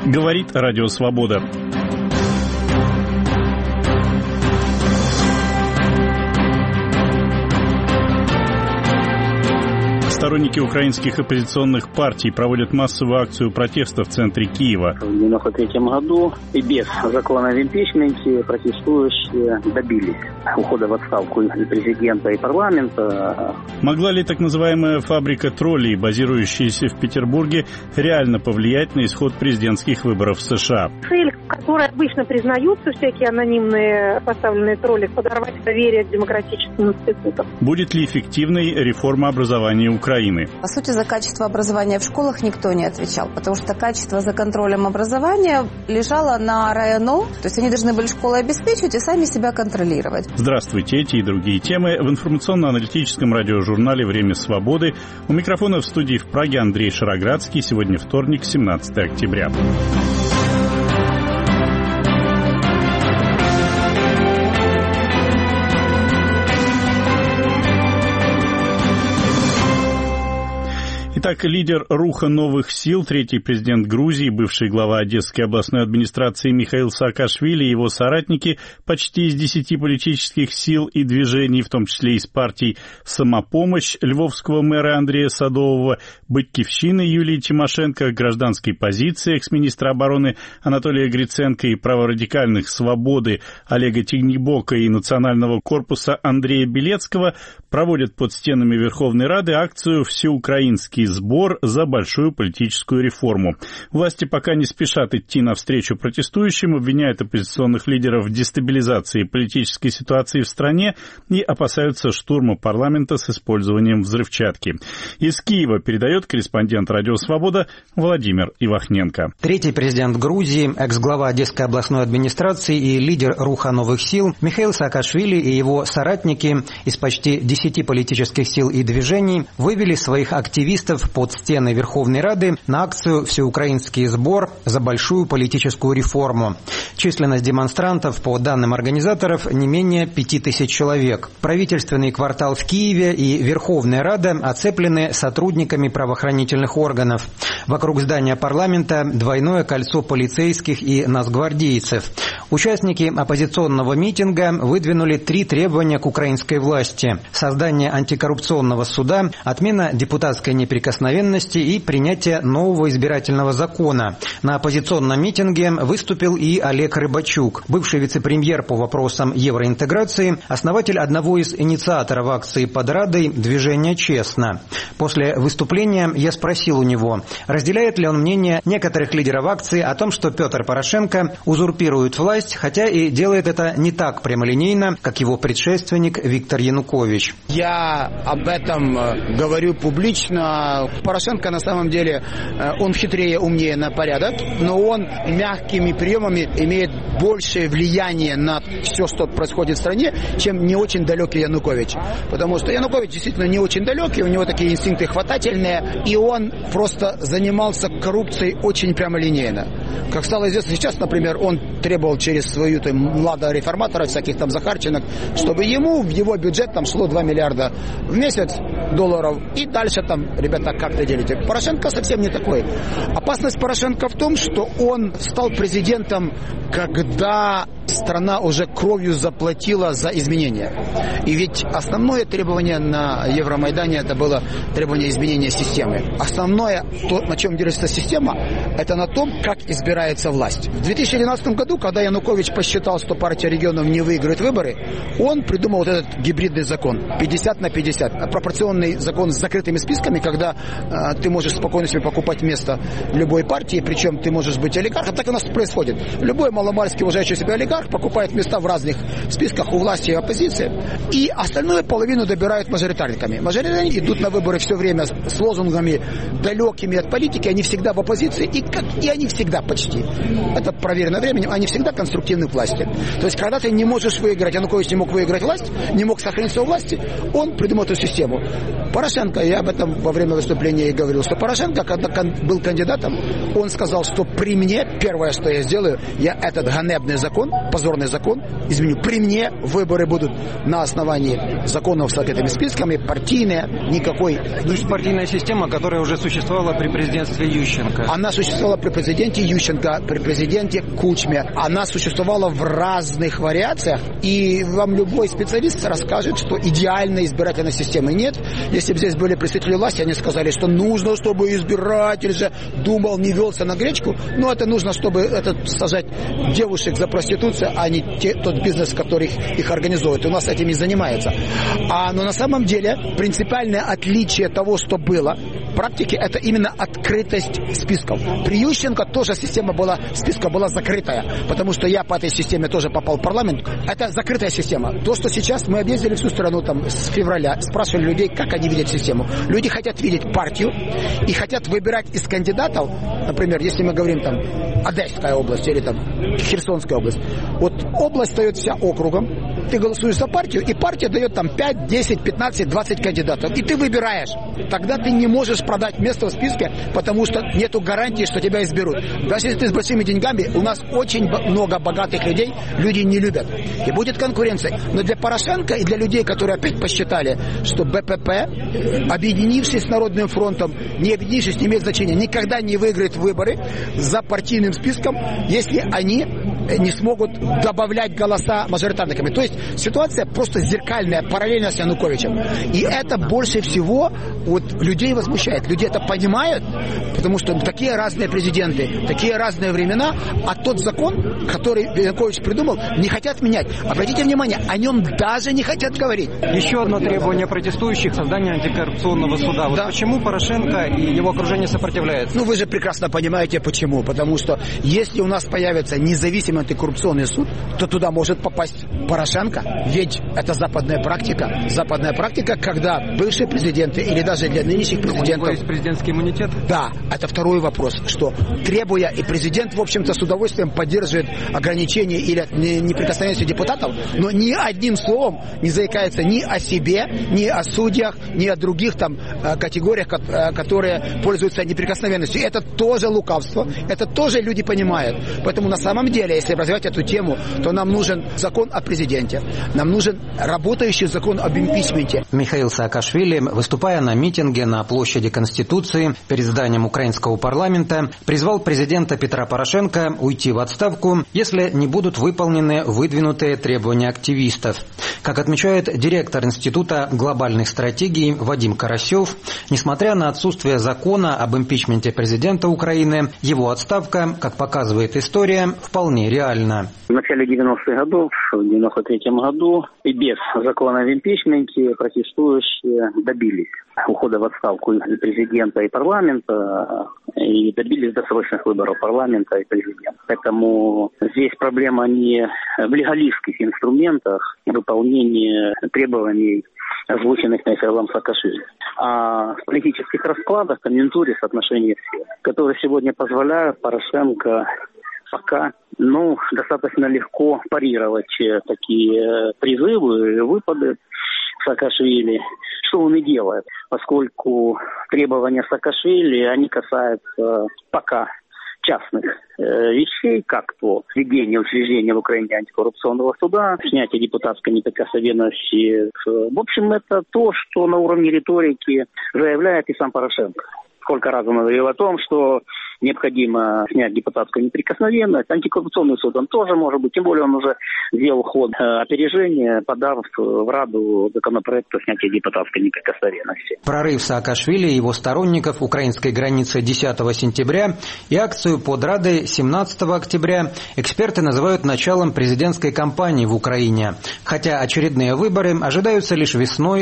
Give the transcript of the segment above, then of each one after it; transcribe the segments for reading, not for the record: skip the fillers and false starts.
Говорит Радио Свобода. Сторонники украинских оппозиционных партий проводят массовую акцию протеста в центре Киева. В 1993 году и без закона об импичменте протестующие добились ухода в отставку и президента, и парламента. Могла ли так называемая фабрика троллей, базирующаяся в Петербурге, реально повлиять на исход президентских выборов в США? Цель, которой обычно признаются всякие анонимные поставленные тролли, подорвать доверие к демократическим институтам. Будет ли эффективной реформа образования Украины? По сути, за качество образования в школах никто не отвечал, потому что качество за контролем образования лежало на РайОНО, то есть они должны были школы обеспечить и сами себя контролировать. Здравствуйте, эти и другие темы в информационно-аналитическом радиожурнале «Время свободы». У микрофона в студии в Праге Андрей Шароградский. Сегодня вторник, 17 октября. Итак, лидер Руха новых сил, третий президент Грузии, бывший глава Одесской областной администрации Михаил Саакашвили и его соратники почти из 10 политических сил и движений, в том числе из партий «Самопомощь» львовского мэра Андрея Садового, «Батькивщины» Юлии Тимошенко, гражданской позиции экс-министра обороны Анатолия Гриценко и праворадикальных «Свободы» Олега Тигнибока и Национального корпуса Андрея Белецкого проводят под стенами Верховной Рады акцию «Всеукраинский сбор за большую политическую реформу». Власти пока не спешат идти навстречу протестующим, обвиняют оппозиционных лидеров в дестабилизации политической ситуации в стране и опасаются штурма парламента с использованием взрывчатки. Из Киева передает корреспондент «Радио Свобода» Владимир Ивахненко. Третий президент Грузии, экс-глава Одесской областной администрации и лидер Руха новых сил Михаил Саакашвили и его соратники из почти 10 политических сил и движений вывели своих активистов под стены Верховной Рады на акцию «Всеукраинский сбор за большую политическую реформу». Численность демонстрантов, по данным организаторов, не менее 5000 человек. Правительственный квартал в Киеве и Верховная Рада оцеплены сотрудниками правоохранительных органов. Вокруг здания парламента двойное кольцо полицейских и нацгвардейцев. Участники оппозиционного митинга выдвинули 3 требования к украинской власти: создание антикоррупционного суда, отмена депутатской неприкосновенности и принятие нового избирательного закона. На оппозиционном митинге выступил и Олег Рыбачук, бывший вице-премьер по вопросам евроинтеграции, основатель одного из инициаторов акции под Радой «Движение честно». После выступления я спросил у него, разделяет ли он мнение некоторых лидеров акции о том, что Петр Порошенко узурпирует власть, хотя и делает это не так прямолинейно, как его предшественник Виктор Янукович. Я об этом говорю публично. Порошенко на самом деле, он хитрее, умнее на порядок, но он мягкими приемами имеет большее влияние на все, что происходит в стране, чем не очень далекий Янукович. Потому что Янукович действительно не очень далекий, у него такие инстинкты хватательные, и он просто занимался коррупцией очень прямолинейно. Как стало известно сейчас, например, он требовал через свою младого реформатора, всяких там Захарченок, чтобы ему в его бюджет там шло 2 миллиарда в месяц долларов, и дальше там, ребята, как-то делите. Порошенко совсем не такой. Опасность Порошенко в том, что он стал президентом, когда страна уже кровью заплатила за изменения. И ведь основное требование на Евромайдане это было требование изменения системы. Основное, то, на чем держится система, это на том, как избирается власть. В 2012 году, когда Янукович посчитал, что партия регионов не выиграет выборы, он придумал вот этот гибридный закон 50/50. Пропорционный закон с закрытыми списками, когда ты можешь спокойно себе покупать место любой партии, причем ты можешь быть олигархом. Так у нас происходит. Любой маломальски уважающий себя олигарх покупает места в разных списках у власти и оппозиции, и остальную половину добирают мажоритарниками. Мажоритарники идут на выборы все время с лозунгами далекими от политики, они всегда в оппозиции, и они всегда почти, это проверено временем, они всегда конструктивны к власти. То есть, когда ты не можешь выиграть, Янукович не мог выиграть власть, не мог сохраниться у власти, он придумал эту систему. Порошенко, я об этом во время выступления и говорил, что Порошенко, когда был кандидатом, он сказал, что при мне первое, что я сделаю, я этот ганебный закон позорный закон. Изменю. При мне выборы будут на основании законов с открытыми списками, партийные, никакой... То есть партийная система, которая уже существовала при президентстве Ющенко. Она существовала при президенте Ющенко, при президенте Кучме. Она существовала в разных вариациях. И вам любой специалист расскажет, что идеальной избирательной системы нет. Если бы здесь были представители власти, они сказали, что нужно, чтобы избиратель же думал, не велся на гречку. Но это нужно, чтобы сажать девушек за проституцию, а не тот бизнес, который их организует. У нас этим и занимается. Но на самом деле принципиальное отличие того, что было в практике, это именно открытость списков. При Ющенко тоже система списка была закрытая, потому что я по этой системе тоже попал в парламент. Это закрытая система. То, что сейчас мы объездили всю страну с февраля, спрашивали людей, как они видят систему. Люди хотят видеть партию и хотят выбирать из кандидатов, например, если мы говорим Одесская область или Херсонская область. Вот область дает вся округом, ты голосуешь за партию, и партия дает 5, 10, 15, 20 кандидатов. И ты выбираешь. Тогда ты не можешь продать место в списке, потому что нету гарантии, что тебя изберут. Даже если ты с большими деньгами, у нас очень много богатых людей, люди не любят. И будет конкуренция. Но для Порошенко и для людей, которые опять посчитали, что БПП, объединившись с Народным фронтом, не объединившись, не имеет значения, никогда не выиграет выборы за партийным списком, если они не смогут добавлять голоса мажоритарниками. То есть ситуация просто зеркальная, параллельно с Януковичем. И это больше всего людей возмущает. Люди это понимают, потому что такие разные президенты, такие разные времена, а тот закон, который Янукович придумал, не хотят менять. Обратите внимание, о нем даже не хотят говорить. Еще одно требование протестующих — создание антикоррупционного суда. Вот почему Порошенко и его окружение сопротивляются? Вы же прекрасно понимаете, почему. Потому что если у нас появится независимый антикоррупционный суд, то туда может попасть Порошенко. Ведь это западная практика. Западная практика, когда бывшие президенты или даже для нынешних президентов... У него есть президентский иммунитет? Да, это второй вопрос, что требуя, и президент, в общем-то, с удовольствием поддерживает ограничения или неприкосновенности депутатов, но ни одним словом не заикается ни о себе, ни о судьях, ни о других категориях, которые пользуются неприкосновенностью. Это тоже лукавство, это тоже люди понимают. Поэтому на самом деле, если развивать эту тему, то нам нужен закон о президенте, нам нужен работающий закон об импичменте. Михаил Саакашвили, выступая на митинге на площади Конституции перед зданием украинского парламента, призвал президента Петра Порошенко уйти в отставку, если не будут выполнены выдвинутые требования активистов. Как отмечает директор Института глобальных стратегий Вадим Карасев, несмотря на отсутствие закона об импичменте президента Украины, его отставка, как показывает история, вполне реальна. В начале 90-х годов, в 93-м году, и без закона об импичменте протестующие добились ухода в отставку и президента, и парламента, и добились досрочных выборов парламента и президента. Поэтому здесь проблема не в легалистских инструментах выполнения требований, озвученных Михаилом Саакашвили, а в политических раскладах, конъюнктуре, соотношении сил, которые сегодня позволяют Порошенко пока достаточно легко парировать такие призывы, выпады Саакашвили, что он и делает, поскольку требования Саакашвили, они касаются пока частных вещей, как то введение учреждения в Украине антикоррупционного суда, снятие депутатской неприкосновенности. В общем, это то, что на уровне риторики заявляет и сам Порошенко. Сколько раз он говорил о том, что необходимо снять депутатскую неприкосновенность. Антикоррупционный суд он тоже может быть. Тем более он уже сделал ход опережения, подав в Раду законопроект о снятии депутатской неприкосновенности. Прорыв Саакашвили и его сторонников украинской границы 10 сентября и акцию под Радой 17 октября эксперты называют началом президентской кампании в Украине. Хотя очередные выборы ожидаются лишь весной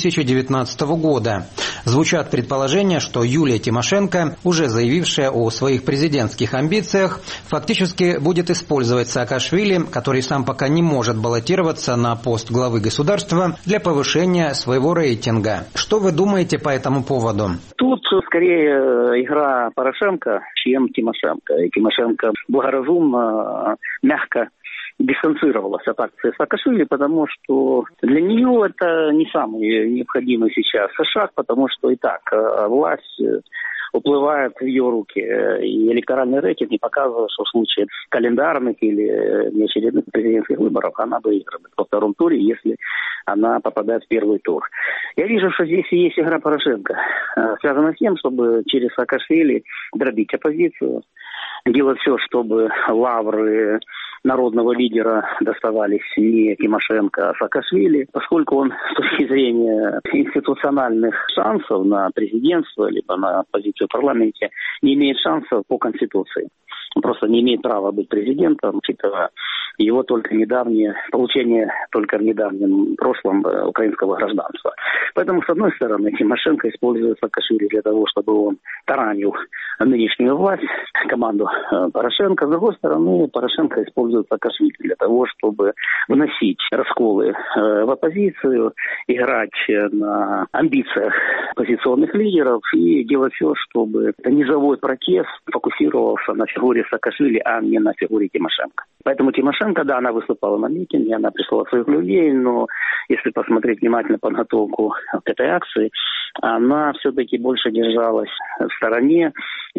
2019 года. Звучат предположения, что Юлия Тимошенко, уже заявившая о своих президентских амбициях, фактически будет использовать Саакашвили, который сам пока не может баллотироваться на пост главы государства, для повышения своего рейтинга. Что вы думаете по этому поводу? Тут скорее игра Порошенко, чем Тимошенко. И Тимошенко благоразумно, мягко дистанцировалась от акции Саакашвили, потому что для нее это не самый необходимый сейчас шаг, потому что и так власть уплывает в ее руки. И электоральный рейтинг не показывает, что в случае календарных или неочередных президентских выборов она выигрывает во втором туре, если она попадает в первый тур. Я вижу, что здесь и есть игра Порошенко, связана с тем, чтобы через Саакашвили дробить оппозицию, делать все, чтобы лавры народного лидера доставались не Тимошенко, а Саакашвили, поскольку он с точки зрения институциональных шансов на президентство либо на позицию в парламенте не имеет шансов по Конституции. Он просто не имеет права быть президентом, учитывая его получение только в недавнем прошлом украинского гражданства. Поэтому, с одной стороны, Тимошенко использует Саакашвили для того, чтобы он таранил нынешнюю власть, команду Порошенко. С другой стороны, Порошенко использует Саакашвили для того, чтобы вносить расколы в оппозицию, играть на амбициях оппозиционных лидеров и делать все, чтобы низовой протест фокусировался на фигуре Саакашвили, а не на фигуре Тимошенко. Поэтому Тимошенко, да, она выступала на митинге, она прислала своих людей, но если посмотреть внимательно подготовку к этой акции, она все-таки больше держалась в стороне,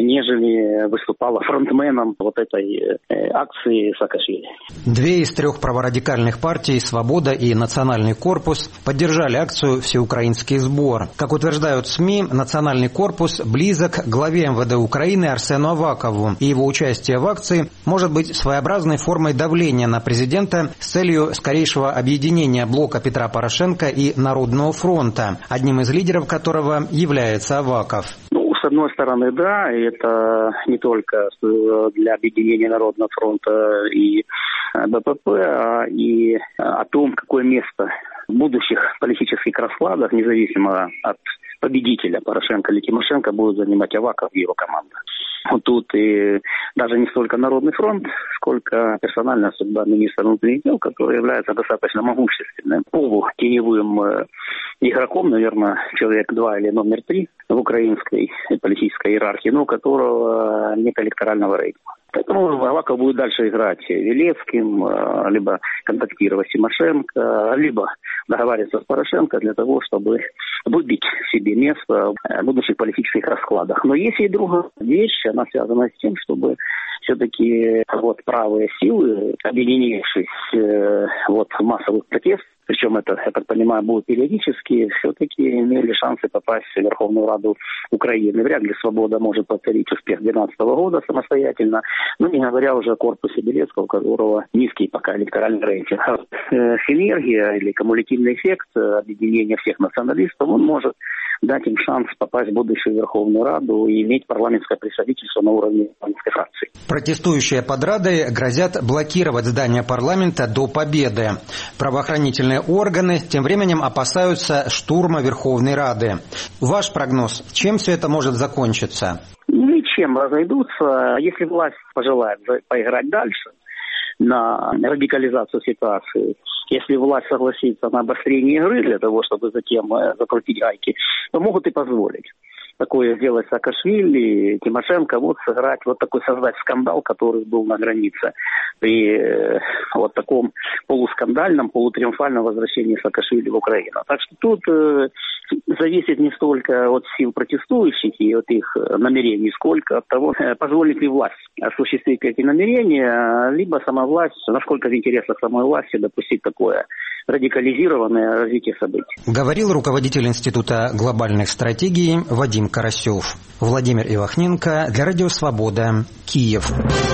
нежели выступала фронтменом вот этой акции Саакашвили. 2 из 3 праворадикальных партий «Свобода» и «Национальный корпус» поддержали акцию «Всеукраинский сбор». Как утверждают СМИ, «Национальный корпус» близок к главе МВД Украины Арсену Авакову, и его участие в акции может быть своеобразной формой давления на президента с целью скорейшего объединения блока Петра Порошенко и Народного фронта, одним из лидеров которого является Аваков. С одной стороны, да, это не только для объединения Народного фронта и БПП, а и о том, какое место в будущих политических раскладах, независимо от победителя Порошенко или Тимошенко, будет занимать Аваков и его команда. Вот тут и даже не столько Народный фронт, сколько персональная судьба министра внутренних дел, который является достаточно могущественным полутеневым игроком, наверное, человек 2 или номер 3 в украинской политической иерархии, но у которого нет электорального рейтинга. Поэтому Аваков будет дальше играть Велецким, либо контактировать с Тимошенко, либо договариваться с Порошенко для того, чтобы выбить себе место в будущих политических раскладах. Но есть и другая вещь, она связана с тем, чтобы все-таки правые силы, объединившись в массовых протестах, причем это, я так понимаю, будет периодически, все-таки имели шансы попасть в Верховную Раду Украины. Вряд ли «Свобода» может повторить успех 2012 года самостоятельно, не говоря уже о корпусе Белецкого, у которого низкий пока электоральный рейтинг. Синергия или кумулятивный эффект объединения всех националистов, он может дать им шанс попасть в будущую Верховную Раду и иметь парламентское представительство на уровне парламентской фракции. Протестующие под Радой грозят блокировать здание парламента до победы. Правоохранительные органы тем временем опасаются штурма Верховной Рады. Ваш прогноз, чем все это может закончиться? Ничем разойдутся. Если власть пожелает поиграть дальше на радикализацию ситуации, если власть согласится на обострение игры для того, чтобы затем закрутить гайки, то могут и позволить такое сделать Саакашвили, Тимошенко, сыграть создать скандал, который был на границе при таком полускандальном, полутриумфальном возвращении Саакашвили в Украину. Так что тут зависит не столько от сил протестующих и от их намерений, сколько от того, позволит ли власть осуществить эти намерения, либо сама власть, насколько в интересах самой власти допустить такое радикализированное развитие событий. Говорил руководитель Института глобальных стратегий Вадим Карасев. Владимир Ивахненко для Радио Свобода, Киев.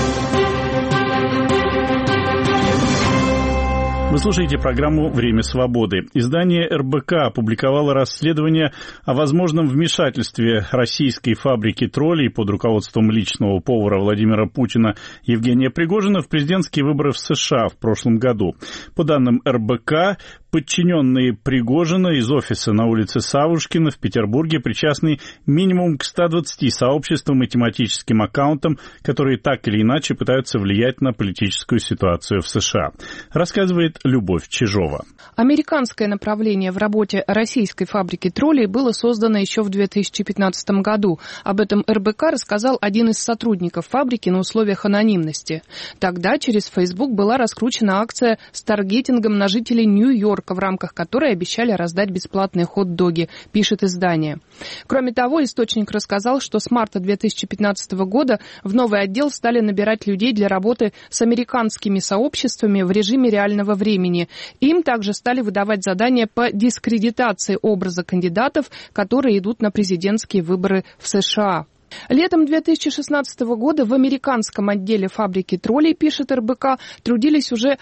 Вы слушаете программу «Время свободы». Издание РБК опубликовало расследование о возможном вмешательстве российской фабрики троллей под руководством личного повара Владимира Путина Евгения Пригожина в президентские выборы в США в прошлом году. По данным РБК, подчиненные Пригожина из офиса на улице Савушкина в Петербурге причастны минимум к 120 сообществам и тематическим аккаунтам, которые так или иначе пытаются влиять на политическую ситуацию в США. Рассказывает Любовь Чижова. Американское направление в работе российской фабрики троллей было создано еще в 2015 году. Об этом РБК рассказал один из сотрудников фабрики на условиях анонимности. Тогда через Facebook была раскручена акция с таргетингом на жителей Нью-Йорка, ярмарка, в рамках которой обещали раздать бесплатные хот-доги, пишет издание. Кроме того, источник рассказал, что с марта 2015 года в новый отдел стали набирать людей для работы с американскими сообществами в режиме реального времени. Им также стали выдавать задания по дискредитации образа кандидатов, которые идут на президентские выборы в США. Летом 2016 года в американском отделе фабрики троллей, пишет РБК, трудились уже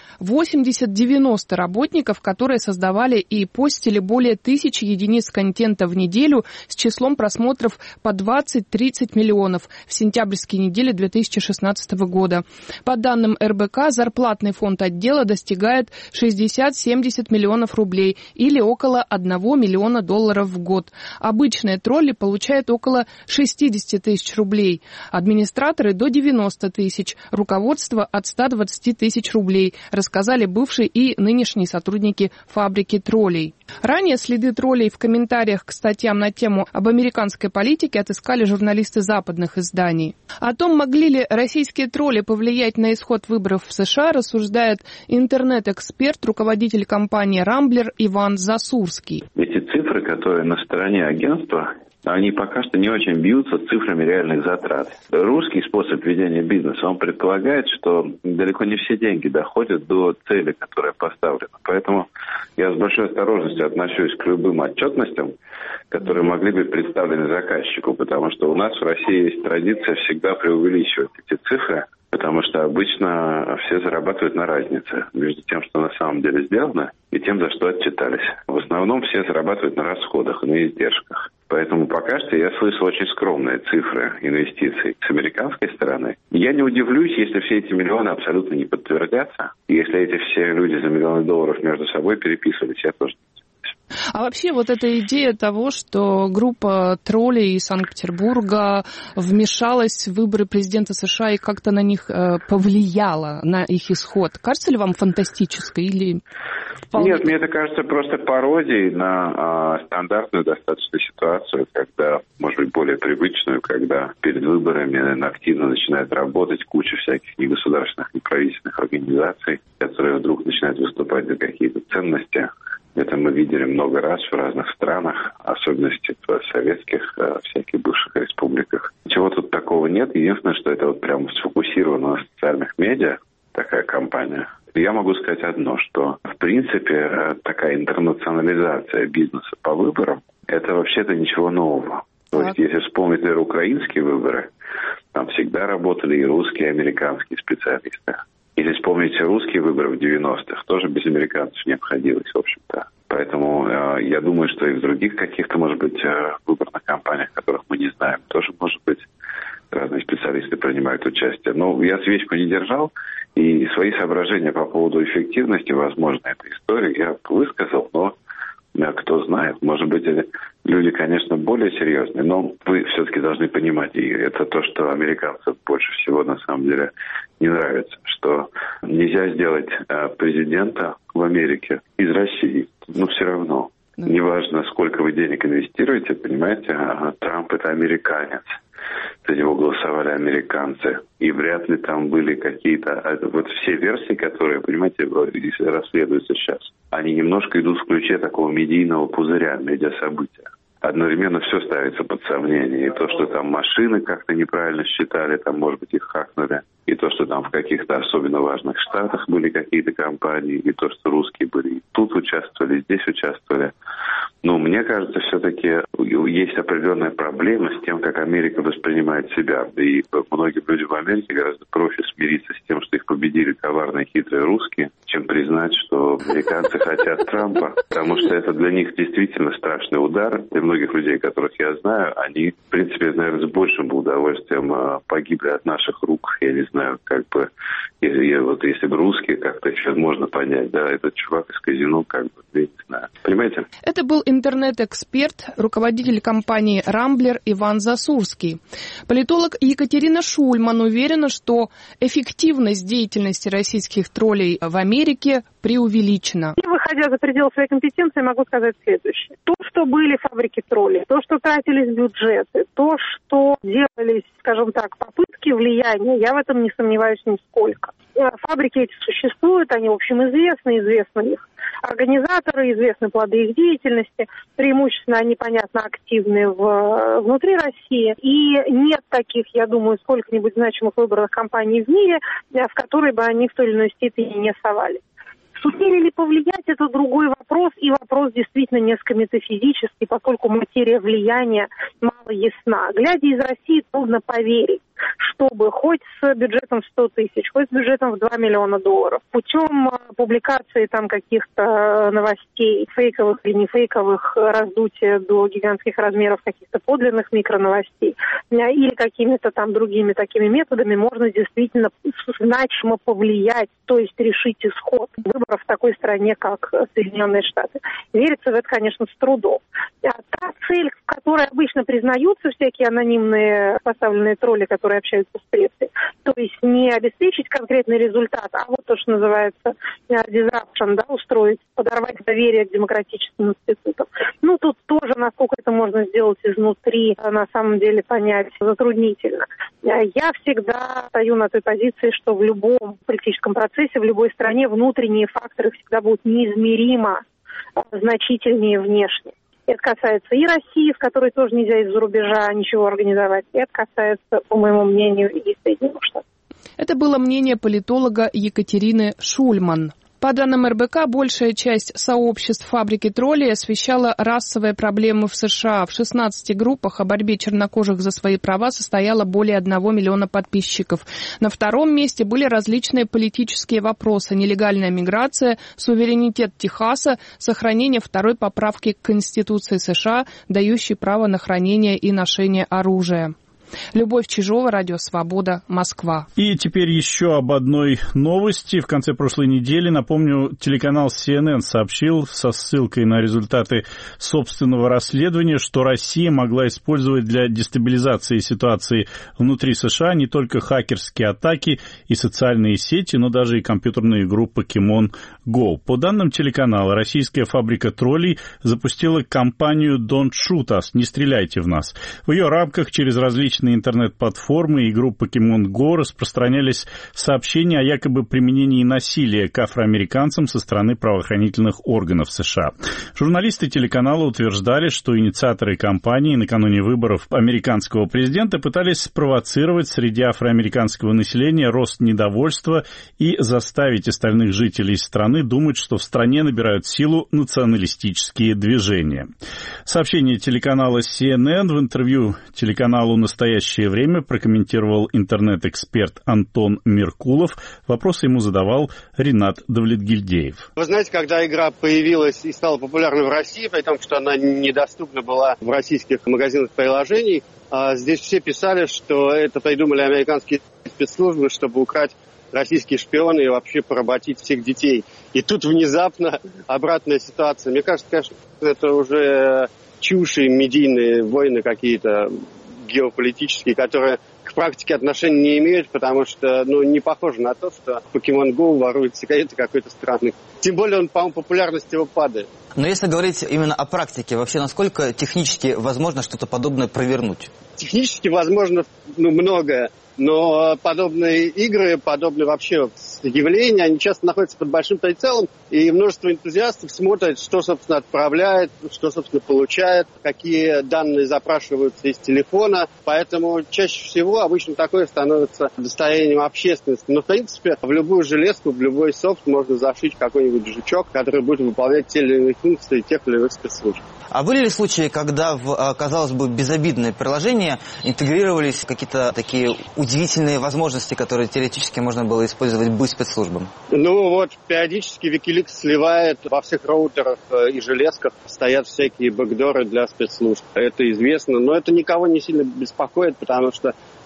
80-90 работников, которые создавали и постили более 1000 единиц контента в неделю с числом просмотров по 20-30 миллионов в сентябрьской неделе 2016 года. По данным РБК, зарплатный фонд отдела достигает 60-70 миллионов рублей или около $1 миллиона в год. Обычные тролли получают около 60 тысяч рублей, администраторы до 90 тысяч, руководство от 120 тысяч рублей, рассказали бывшие и нынешние сотрудники фабрики троллей. Ранее следы троллей в комментариях к статьям на тему об американской политике отыскали журналисты западных изданий. О том, могли ли российские тролли повлиять на исход выборов в США, рассуждает интернет-эксперт, руководитель компании Rambler Иван Засурский. Эти цифры, которые на стороне агентства, они пока что не очень бьются с цифрами реальных затрат. Русский способ ведения бизнеса, он предполагает, что далеко не все деньги доходят до цели, которая поставлена. Поэтому я с большой осторожностью отношусь к любым отчетностям, которые могли быть представлены заказчику, потому что у нас в России есть традиция всегда преувеличивать эти цифры, потому что обычно все зарабатывают на разнице между тем, что на самом деле сделано, и тем, за что отчитались. В основном все зарабатывают на расходах и на издержках. Поэтому пока что я слышу очень скромные цифры инвестиций с американской стороны. Я не удивлюсь, если все эти миллионы абсолютно не подтвердятся. Если эти все люди за миллионы долларов между собой переписывались, я тоже не удивлюсь. А вообще вот эта идея того, что группа троллей из Санкт-Петербурга вмешалась в выборы президента США и как-то на них повлияла, на их исход, кажется ли вам фантастической или... Нет, мне это кажется просто пародией на стандартную достаточно ситуацию, когда, может быть, более привычную, когда перед выборами активно начинает работать куча всяких негосударственных, неправительственных организаций, которые вдруг начинают выступать за какие-то ценности. Это мы видели много раз в разных странах, особенности в советских, всяких бывших республиках. Ничего тут такого нет. Единственное, что это вот прямо сфокусировано на социальных медиа, такая кампания. Я могу сказать одно, что, в принципе, такая интернационализация бизнеса по выборам, это вообще-то ничего нового. То есть, если вспомнить, например, украинские выборы, там всегда работали и русские, и американские специалисты. Если вспомните русские выборы в 90-х, тоже без американцев не обходилось, в общем-то. Поэтому я думаю, что и в других каких-то, может быть, выборных кампаниях, которых мы не знаем, тоже, может быть, разные специалисты принимают участие. Но я свечку не держал, и свои соображения по поводу эффективности, возможно, этой истории я высказал, но кто знает, может быть, люди, конечно, более серьезные, но вы все-таки должны понимать, и это то, что американцам больше всего на самом деле не нравится, что нельзя сделать президента в Америке из России, но все равно. Неважно, сколько вы денег инвестируете, понимаете, Трамп – это американец. За него голосовали американцы. И вряд ли там были какие-то... Вот все версии, которые, понимаете, расследуются сейчас, они немножко идут в ключе такого медийного пузыря, медиасобытия. Одновременно все ставится под сомнение. И то, что там машины как-то неправильно считали, там, может быть, их хакнули. И то, что там в каких-то особенно важных штатах были какие-то компании. И то, что русские были и тут участвовали, и здесь участвовали. Но мне кажется, все-таки есть определенная проблема с тем, как Америка воспринимает себя. И многим людям в Америке гораздо проще смириться с тем, что их победили коварные, хитрые русские, чем признать, что американцы хотят Трампа. Потому что это для них действительно страшный удар. Для многих людей, которых я знаю, они, в принципе, наверное, с большим удовольствием погибли от наших рук. Я не знаю, как бы, если бы русские как-то еще можно понять, да, этот чувак из казино, как бы, я не знаю. Понимаете? Это был интернет-эксперт, руководитель компании Rambler Иван Засурский. Политолог Екатерина Шульман уверена, что эффективность деятельности российских троллей в Америке преувеличено. И, выходя за пределы своей компетенции, могу сказать следующее. То, что были фабрики троллей, то, что тратились бюджеты, то, что делались, скажем так, попытки влияния, я в этом не сомневаюсь нисколько. Фабрики эти существуют, они, в общем, известны их организаторы, известны плоды их деятельности, преимущественно они, понятно, активны внутри России, и нет таких, я думаю, сколько-нибудь значимых выборных кампаний в мире, в которые бы они в той или иной степени не совали. Сумели ли повлиять, это другой вопрос, и вопрос действительно несколько метафизический, поскольку материя влияния мало ясна. Глядя из России, трудно поверить, чтобы хоть с бюджетом в 100 тысяч, хоть с бюджетом в $2 миллиона, путем публикации там каких-то новостей, фейковых или не фейковых, раздутия до гигантских размеров каких-то подлинных микроновостей, или какими-то там другими такими методами можно действительно значимо повлиять, то есть решить исход выборов в такой стране, как Соединенные Штаты. Верится в это, конечно, с трудом. Та цель, в которой обычно признаются всякие анонимные поставленные тролли, которые общаются с прессой, то есть не обеспечить конкретный результат, а вот то, что называется disruption, да, устроить, подорвать доверие к демократическим институтам. Ну, тут тоже, насколько это можно сделать изнутри, на самом деле понять затруднительно. Я всегда стою на той позиции, что в любом политическом процессе, в любой стране внутренние факторы всегда будут неизмеримо значительнее внешних. Это касается и России, в которой тоже нельзя из-за рубежа ничего организовать. Это касается, по моему мнению, и Соединенных Штатов. Это было мнение политолога Екатерины Шульман. По данным РБК, большая часть сообществ фабрики троллей освещала расовые проблемы в США. В 16 группах о борьбе чернокожих за свои права состояло более 1 миллиона подписчиков. На втором месте были различные политические вопросы: нелегальная миграция, суверенитет Техаса, сохранение второй поправки к Конституции США, дающей право на хранение и ношение оружия. Любовь Чижова, Радио Свобода, Москва. И теперь еще об одной новости. В конце прошлой недели, напомню, телеканал CNN сообщил со ссылкой на результаты собственного расследования, что Россия могла использовать для дестабилизации ситуации внутри США не только хакерские атаки и социальные сети, но даже и компьютерную игру Pokemon Go. По данным телеканала, российская фабрика троллей запустила кампанию «Don't shoot us», «Не стреляйте в нас». В ее рамках через различные интернет-платформы и игру Pokemon Go распространялись сообщения о якобы применении насилия к афроамериканцам со стороны правоохранительных органов США. Журналисты телеканала утверждали, что инициаторы кампании накануне выборов американского президента пытались спровоцировать среди афроамериканского населения рост недовольства и заставить остальных жителей страны думать, что в стране набирают силу националистические движения. Сообщение телеканала CNN в интервью телеканалу «Настоящее время» прокомментировал интернет-эксперт Антон Меркулов. Вопросы ему задавал Ринат Давлетгильдеев. Вы знаете, когда игра появилась и стала популярной в России, при том, что она недоступна была в российских магазинах приложений, здесь все писали, что это придумали американские спецслужбы, чтобы украсть российские шпионы и вообще поработить всех детей. И тут внезапно обратная ситуация. Мне кажется, конечно, это уже чушь и медийные войны какие-то геополитические, которые к практике отношения не имеют, потому что не похоже на то, что Pokemon Go ворует секреты какой-то страны. Тем более он, по-моему, популярность его падает. Но если говорить именно о практике, вообще насколько технически возможно что-то подобное провернуть? Технически возможно многое, но подобные игры, подобные вообще явления, они часто находятся под большим прицелом, и множество энтузиастов смотрят, что, собственно, отправляет, что, собственно, получает, какие данные запрашиваются из телефона, поэтому чаще всего обычно такое становится достоянием общественности. Но, в принципе, в любую железку, в любой софт можно зашить какой-нибудь жучок, который будет выполнять те или иные функции тех или иных спецслужб. А были ли случаи, когда в, казалось бы, безобидное приложение интегрировались какие-то такие удивительные возможности, которые теоретически можно было использовать спецслужбам? Периодически Wikileaks сливает во всех роутерах и железках, стоят всякие бэкдоры для спецслужб. Это известно, но это никого не сильно беспокоит, потому что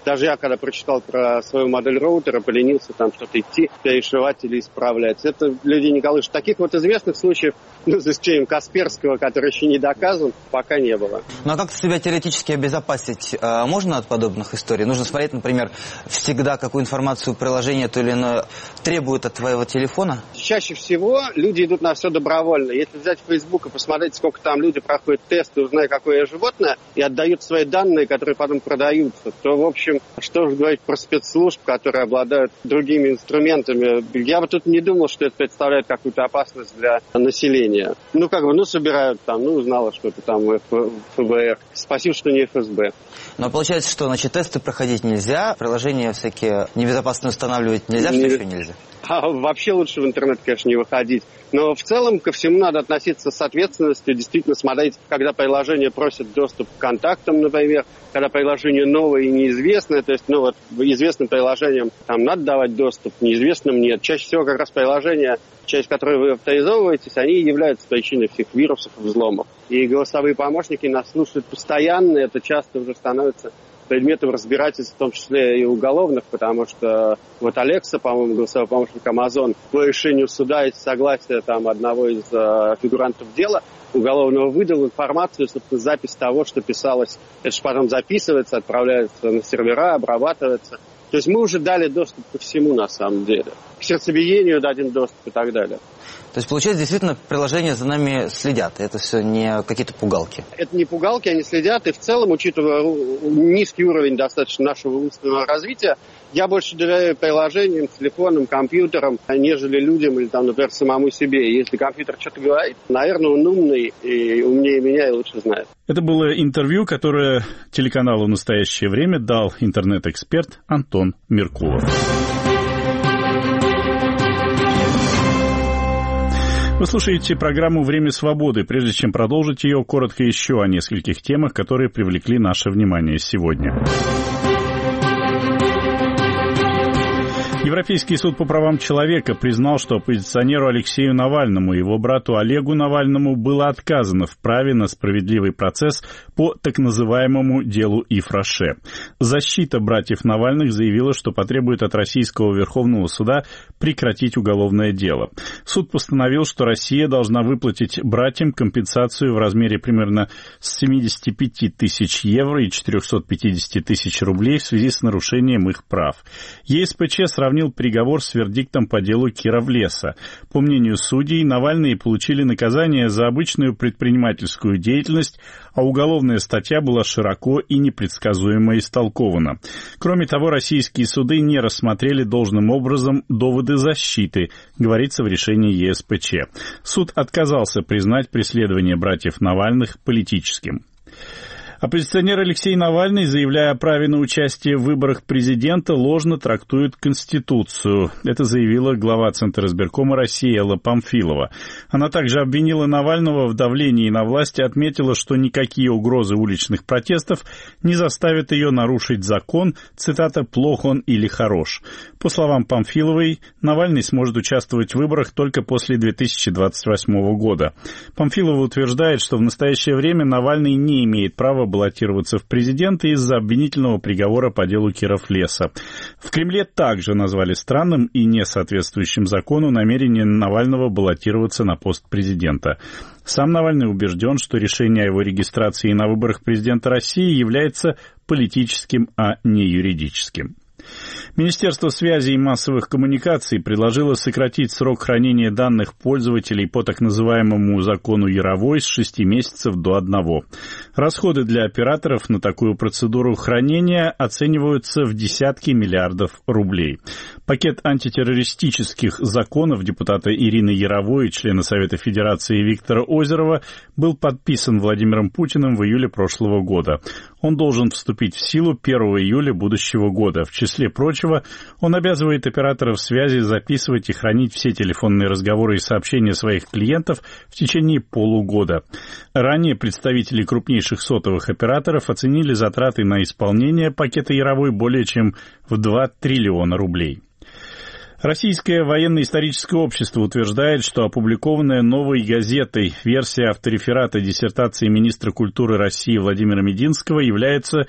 Даже я, когда прочитал про свою модель роутера, поленился там что-то идти, перешивать или исправлять. Это люди не колышут. Таких вот известных случаев, за исключением Касперского, который еще не доказан, пока не было. Ну а как себя теоретически обезопасить можно от подобных историй? Нужно смотреть, например, всегда, какую информацию приложение то или иное требует от твоего телефона? Чаще всего люди идут на все добровольно. Если взять Facebook и посмотреть, сколько там люди проходят тесты, узнать, какое животное, и отдают свои данные, которые потом продаются, то, в общем, что же говорить про спецслужб, которые обладают другими инструментами. Я бы тут не думал, что это представляет какую-то опасность для населения. Собирают там, узнала, что это там ФБР. Спасибо, что не ФСБ. Но получается, что, тесты проходить нельзя, приложения всякие небезопасные устанавливать нельзя, что еще нельзя? Вообще лучше в интернет, конечно, не выходить. Но в целом ко всему надо относиться с ответственностью, действительно смотреть, когда приложение просит доступ к контактам, например, когда приложение новое и неизвестное, то есть, известным приложениям там надо давать доступ, неизвестным нет. Чаще всего как раз приложения, через которые вы авторизовываетесь, они являются причиной всех вирусов и взломов. И голосовые помощники нас слушают постоянно, это часто уже становится предметом разбирательств, в том числе и уголовных, потому что Alexa, по-моему, голосовой помощник Amazon, по решению суда из согласия одного из фигурантов дела уголовного выдал информацию, собственно, запись того, что писалось. Это же потом записывается, отправляется на сервера, обрабатывается. То есть мы уже дали доступ ко всему, на самом деле. К сердцебиению дадим доступ и так далее. То есть, получается, действительно, приложения за нами следят. Это все не какие-то пугалки. Это не пугалки, они следят. И в целом, учитывая низкий уровень достаточно нашего умственного развития, я больше доверяю приложениям, телефонам, компьютерам, нежели людям или, например, самому себе. Если компьютер что-то говорит, наверное, он умный и умнее меня и лучше знает. Это было интервью, которое телеканалу «Настоящее время» дал интернет-эксперт Антон Меркулов. Вы слушаете программу «Время свободы». Прежде чем продолжить ее, коротко еще о нескольких темах, которые привлекли наше внимание сегодня. Европейский суд по правам человека признал, что оппозиционеру Алексею Навальному и его брату Олегу Навальному было отказано в праве на справедливый процесс по так называемому делу Ифраше. Защита братьев Навальных заявила, что потребует от Российского Верховного суда прекратить уголовное дело. Суд постановил, что Россия должна выплатить братьям компенсацию в размере примерно 75 тысяч евро и 450 тысяч рублей в связи с нарушением их прав. ЕСПЧ сравнил приговор с вердиктом по делу Кировлеса. По мнению судей, Навальные получили наказание за обычную предпринимательскую деятельность, а уголовная статья была широко и непредсказуемо истолкована. Кроме того, российские суды не рассмотрели должным образом доводы защиты, говорится в решении ЕСПЧ. Суд отказался признать преследование братьев Навальных политическим. Оппозиционер Алексей Навальный, заявляя о праве на участие в выборах президента, ложно трактует Конституцию. Это заявила глава Центра избиркома России Элла Памфилова. Она также обвинила Навального в давлении на власть и отметила, что никакие угрозы уличных протестов не заставят ее нарушить закон, цитата, «плох он или хорош». По словам Памфиловой, Навальный сможет участвовать в выборах только после 2028 года. Памфилова утверждает, что в настоящее время Навальный не имеет права баллотироваться в президенты из-за обвинительного приговора по делу Кировлеса. В Кремле также назвали странным и несоответствующим закону намерение Навального баллотироваться на пост президента. Сам Навальный убежден, что решение о его регистрации на выборах президента России является политическим, а не юридическим. Министерство связи и массовых коммуникаций предложило сократить срок хранения данных пользователей по так называемому закону Яровой с 6 месяцев до 1. Расходы для операторов на такую процедуру хранения оцениваются в десятки миллиардов рублей. Пакет антитеррористических законов депутата Ирины Яровой и члена Совета Федерации Виктора Озерова был подписан Владимиром Путиным в июле прошлого года. Он должен вступить в силу 1 июля будущего года. В числе прочего, он обязывает операторов связи записывать и хранить все телефонные разговоры и сообщения своих клиентов в течение полугода. Ранее представители крупнейших сотовых операторов оценили затраты на исполнение пакета Яровой более чем в 2 триллиона рублей. Российское военно-историческое общество утверждает, что опубликованная «Новой газетой» версия автореферата диссертации министра культуры России Владимира Мединского является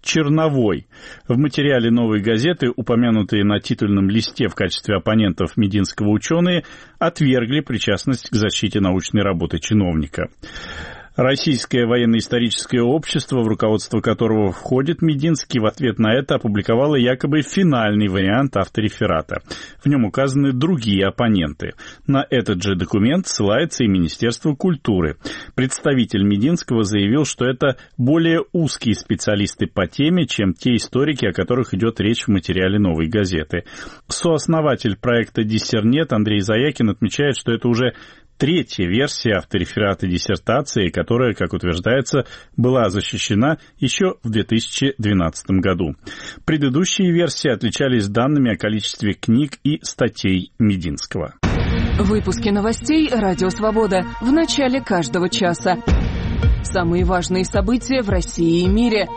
Черновой. В материале «Новой газеты» упомянутые на титульном листе в качестве оппонентов Мединского ученые отвергли причастность к защите научной работы чиновника. Российское военно-историческое общество, в руководство которого входит Мединский, в ответ на это опубликовало якобы финальный вариант автореферата. В нем указаны другие оппоненты. На этот же документ ссылается и Министерство культуры. Представитель Мединского заявил, что это более узкие специалисты по теме, чем те историки, о которых идет речь в материале «Новой газеты». Сооснователь проекта «Диссернет» Андрей Заякин отмечает, что это уже третья версия автореферата диссертации, которая, как утверждается, была защищена еще в 2012 году. Предыдущие версии отличались данными о количестве книг и статей Мединского. Выпуски новостей «Радио Свобода» в начале каждого часа. Самые важные события в России и мире.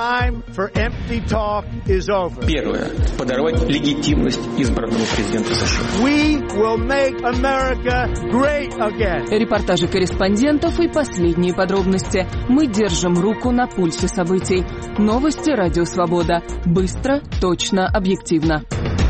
Первое. Подорвать легитимность избранного президента США. Репортажи корреспондентов и последние подробности. Мы держим руку на пульсе событий. Новости «Радио Свобода». Быстро, точно, объективно.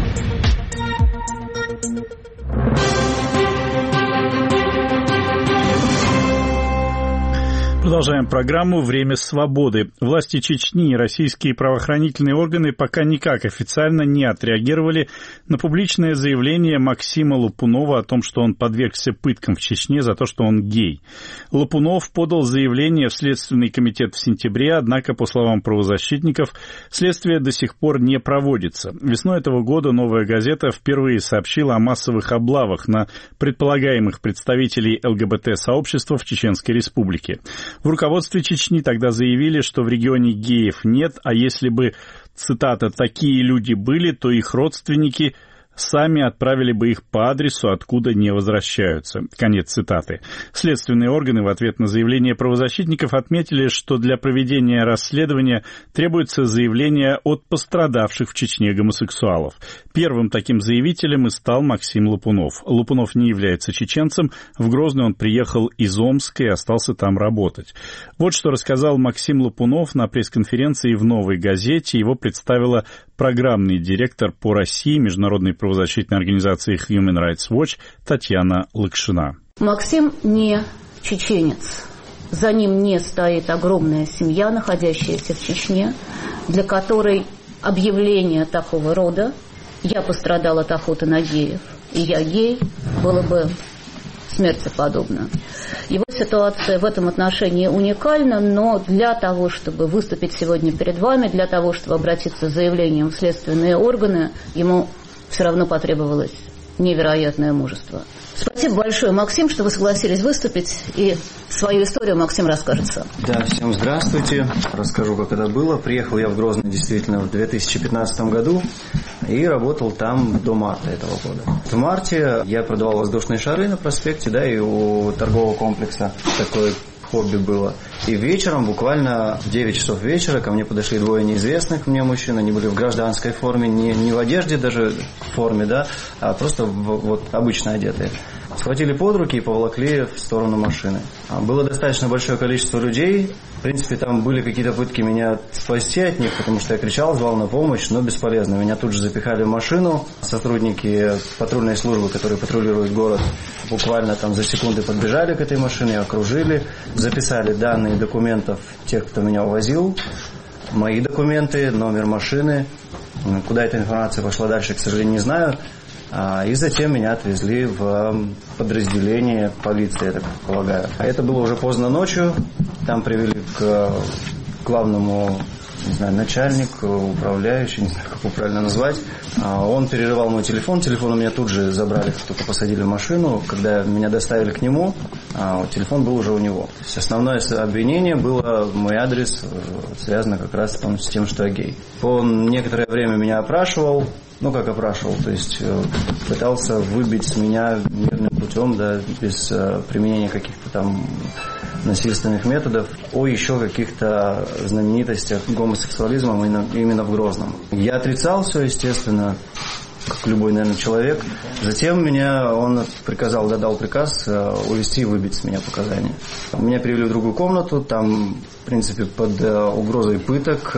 Продолжаем программу «Время свободы». Власти Чечни и российские правоохранительные органы пока никак официально не отреагировали на публичное заявление Максима Лопунова о том, что он подвергся пыткам в Чечне за то, что он гей. Лопунов подал заявление в Следственный комитет в сентябре, однако, по словам правозащитников, следствие до сих пор не проводится. Весной этого года «Новая газета» впервые сообщила о массовых облавах на предполагаемых представителей ЛГБТ-сообщества в Чеченской Республике. В руководстве Чечни тогда заявили, что в регионе геев нет, а если бы, цитата, «такие люди были, то их родственники сами отправили бы их по адресу, откуда не возвращаются». Конец цитаты. Следственные органы в ответ на заявление правозащитников отметили, что для проведения расследования требуется заявление от пострадавших в Чечне гомосексуалов. Первым таким заявителем и стал Максим Лопунов. Лопунов не является чеченцем. В Грозный он приехал из Омска и остался там работать. Вот что рассказал Максим Лопунов на пресс-конференции в «Новой газете». Его представила программный директор по России международной правозащитной организации Human Rights Watch Татьяна Лакшина. Максим не чеченец. За ним не стоит огромная семья, находящаяся в Чечне, для которой объявление такого рода «я пострадал от охоты на геев» и «я гей» было бы смерти подобно. Его ситуация в этом отношении уникальна, но для того, чтобы выступить сегодня перед вами, для того, чтобы обратиться с заявлением в следственные органы, ему все равно потребовалось невероятное мужество. Спасибо большое, Максим, что вы согласились выступить, и свою историю Максим расскажет сам. Да, всем здравствуйте. Расскажу, как это было. Приехал я в Грозный действительно в 2015 году и работал там до марта этого года. В марте я продавал воздушные шары на проспекте, да, и у торгового комплекса такое хобби было. И вечером, буквально в 9 часов вечера, ко мне подошли двое неизвестных мне мужчин. Они были в гражданской форме, не в одежде даже в форме, да, а просто вот обычно одетые. Схватили под руки и поволокли в сторону машины. Было достаточно большое количество людей. В принципе, там были какие-то попытки меня спасти от них, потому что я кричал, звал на помощь, но бесполезно. Меня тут же запихали в машину. Сотрудники патрульной службы, которые патрулируют город, буквально там за секунды подбежали к этой машине, окружили, записали данные документов тех, кто меня увозил, мои документы, номер машины. Куда эта информация пошла дальше, к сожалению, не знаю. И затем меня отвезли в подразделение полиции, я так полагаю. Это было уже поздно ночью. Там привели к главному, не знаю, начальнику, управляющему, не знаю, как его правильно назвать. Он перерывал мой телефон. Телефон у меня тут же забрали, только посадили в машину. Когда меня доставили к нему, телефон был уже у него. То есть основное обвинение было мой адрес, связано как раз с тем, что я гей. Он некоторое время меня опрашивал. Ну, как опрашивал, то есть пытался выбить с меня мирным путем, да, без применения каких-то там насильственных методов, о еще каких-то знаменитостях гомосексуализма именно в Грозном. Я отрицал все, естественно. как любой, наверное, человек. Затем он дал приказ увести и выбить с меня показания. Меня перевели в другую комнату, там, в принципе, под угрозой пыток,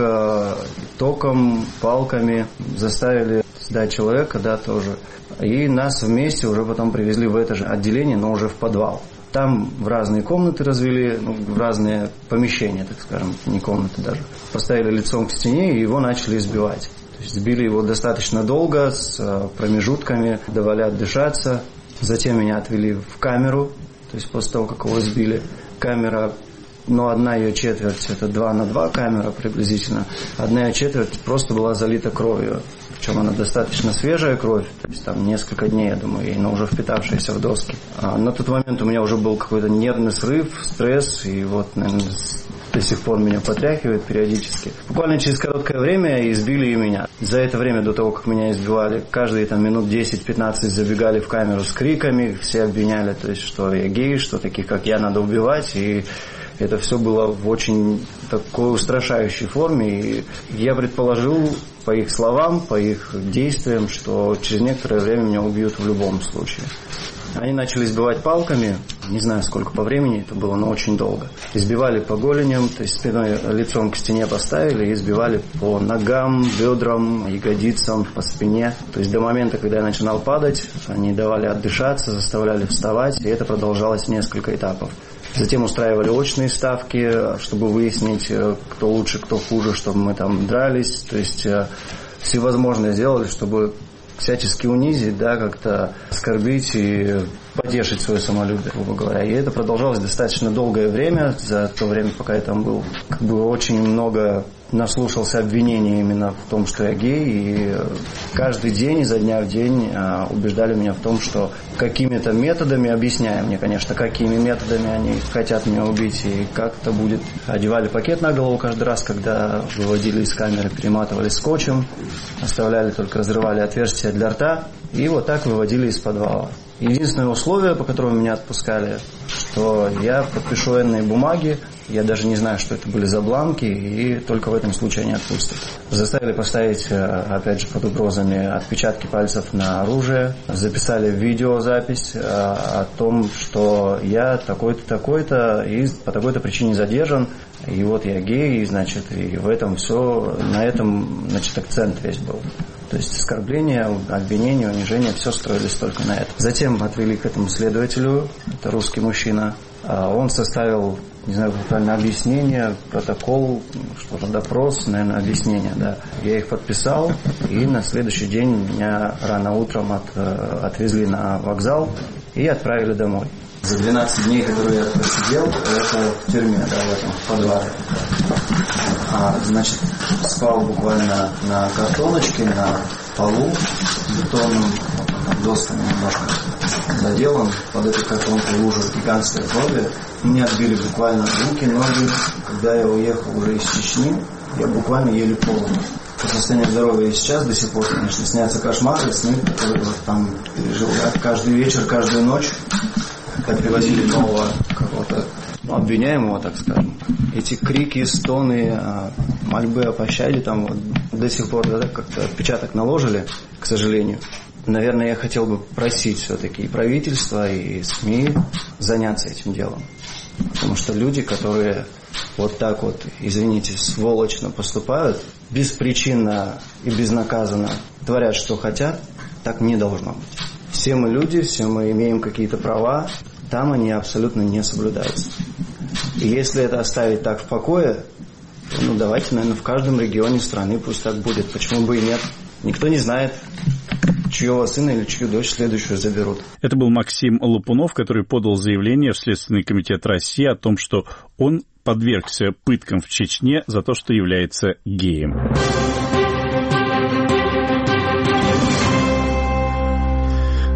током, палками заставили сдать человека, да, тоже. И нас вместе уже потом привезли в это же отделение, но уже в подвал. Там в разные комнаты развели, в разные помещения, так скажем, не комнаты даже. Поставили лицом к стене и его начали избивать. То есть сбили его достаточно долго, с промежутками, давали отдышаться. Затем меня отвели в камеру, то есть после того, как его сбили. Камера, одна ее четверть, это 2×2 камера приблизительно. Одна ее четверть просто была залита кровью. Причем она достаточно свежая кровь, то есть там несколько дней, я думаю, но уже впитавшаяся в доски. На тот момент у меня уже был какой-то нервный срыв, стресс, и наверное, до сих пор меня потряхивает периодически. Буквально через короткое время избили и меня. За это время, до того, как меня избивали, каждые минут 10-15 забегали в камеру с криками, все обвиняли, то есть, что я гей, что таких, как я, надо убивать, и это все было в очень такой устрашающей форме. И я предположил, по их словам, по их действиям, что через некоторое время меня убьют в любом случае. Они начали избивать палками, не знаю, сколько по времени это было, но очень долго. Избивали по голеням, то есть спиной, лицом к стене поставили, и избивали по ногам, бедрам, ягодицам, по спине. То есть до момента, когда я начинал падать, они давали отдышаться, заставляли вставать, и это продолжалось несколько этапов. Затем устраивали очные ставки, чтобы выяснить, кто лучше, кто хуже, чтобы мы там дрались. То есть всевозможное сделали, чтобы всячески унизить, да, как-то оскорбить и потешить свое самолюбие, грубо говоря. И это продолжалось достаточно долгое время. За то время, пока я там был, очень много наслушался обвинений именно в том, что я гей. И каждый день, изо дня в день убеждали меня в том, что какими-то методами, объясняя мне, конечно, какими методами они хотят меня убить и как это будет. Одевали пакет на голову каждый раз, когда выводили из камеры, перематывали скотчем, оставляли только, разрывали отверстия для рта и вот так выводили из подвала. Единственное условие, по которому меня отпускали, что я подпишу военные бумаги, я даже не знаю, что это были за бланки, и только в этом случае они отпустят. Заставили поставить, опять же, под угрозами отпечатки пальцев на оружие, записали видеозапись о том, что я такой-то, такой-то, и по такой-то причине задержан, и вот я гей, и, значит, и в этом все, на этом, значит, акцент весь был. То есть оскорбления, обвинения, унижения, все строились только на это. Затем отвели к этому следователю, это русский мужчина. Он составил, не знаю, буквально объяснение, протокол, что-то допрос, наверное, объяснение, да. Я их подписал, и на следующий день меня рано утром отвезли на вокзал и отправили домой. За 12 дней, которые я просидел, это в тюрьме, да, в этом подвале. Значит, спал буквально на картоночке, на полу, бетонным, досками немножко заделан. Под этой картонкой лужа гигантской крови. Меня отбили буквально руки, ноги. Когда я уехал уже из Чечни, я буквально еле ползал. По состоянию здоровья и сейчас до сих пор, конечно, снятся кошмары, сны, которые там пережил, да, каждый вечер, каждую ночь. Когда привозили нового какого-то обвиняемого, так скажем, эти крики, стоны, мольбы о пощаде там вот, до сих пор, да, как-то отпечаток наложили, к сожалению. Наверное, я хотел бы просить все-таки и правительство, и СМИ заняться этим делом. Потому что люди, которые вот так вот, извините, сволочно поступают, беспричинно и безнаказанно творят, что хотят, так не должно быть. Все мы люди, все мы имеем какие-то права, там они абсолютно не соблюдаются. И если это оставить так в покое, то, давайте, наверное, в каждом регионе страны пусть так будет. Почему бы и нет? Никто не знает, чьего сына или чью дочь следующую заберут. Это был Максим Лопунов, который подал заявление в Следственный комитет России о том, что он подвергся пыткам в Чечне за то, что является геем.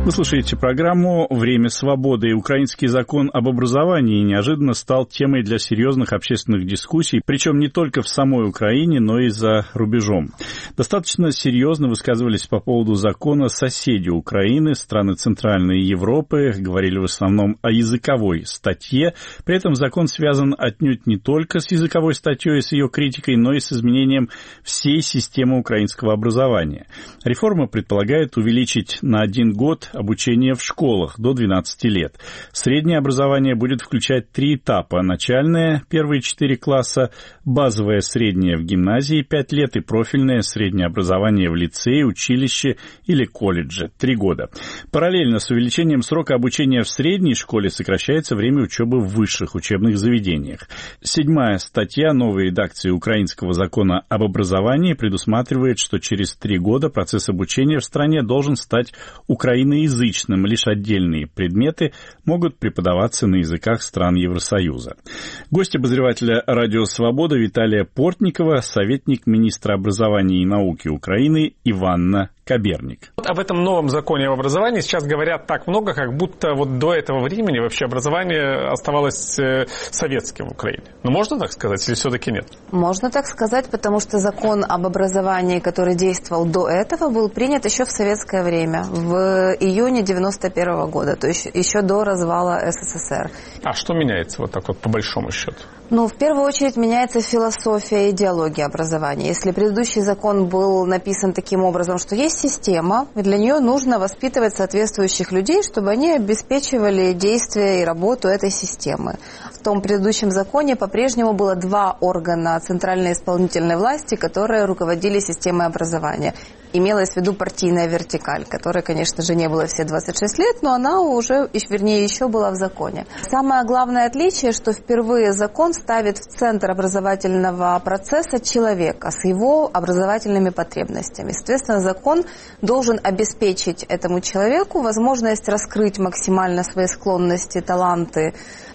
Вы слушаете программу «Время свободы». Украинский закон об образовании неожиданно стал темой для серьезных общественных дискуссий, причем не только в самой Украине, но и за рубежом. Достаточно серьезно высказывались по поводу закона соседи Украины, страны Центральной Европы, говорили в основном о языковой статье. При этом закон связан отнюдь не только с языковой статьей и с ее критикой, но и с изменением всей системы украинского образования. Реформа предполагает увеличить на 1 год обучение в школах до 12 лет. Среднее образование будет включать 3 этапа. Начальное, первые 4 класса, базовое среднее в гимназии 5 лет и профильное среднее образование в лицее, училище или колледже 3 года. Параллельно с увеличением срока обучения в средней школе сокращается время учебы в высших учебных заведениях. 7-я статья новой редакции украинского закона об образовании предусматривает, что через 3 года процесс обучения в стране должен стать украиноязычным. Лишь отдельные предметы могут преподаваться на языках стран Евросоюза. Гость обозревателя «Радио Свобода» Виталия Портникова, советник министра образования и науки Украины Иванна Каберник. Об этом новом законе об образовании сейчас говорят так много, как будто вот до этого времени вообще образование оставалось советским в Украине. Но можно так сказать или все-таки нет? Можно так сказать, потому что закон об образовании, который действовал до этого, был принят еще в советское время, в июне 1991 года, то есть еще до развала СССР. А что меняется вот так вот по большому счету? В первую очередь меняется философия и идеология образования. Если предыдущий закон был написан таким образом, что есть система, и для нее нужно воспитывать соответствующих людей, чтобы они обеспечивали действие и работу этой системы. В том предыдущем законе по-прежнему было 2 органа центральной исполнительной власти, которые руководили системой образования. Имелась в виду партийная вертикаль, которая, конечно же, не было все 26 лет, но она уже, вернее, еще была в законе. Самое главное отличие, что впервые закон ставит в центр образовательного процесса человека с его образовательными потребностями. Соответственно, закон должен обеспечить этому человеку возможность раскрыть максимально свои склонности, таланты,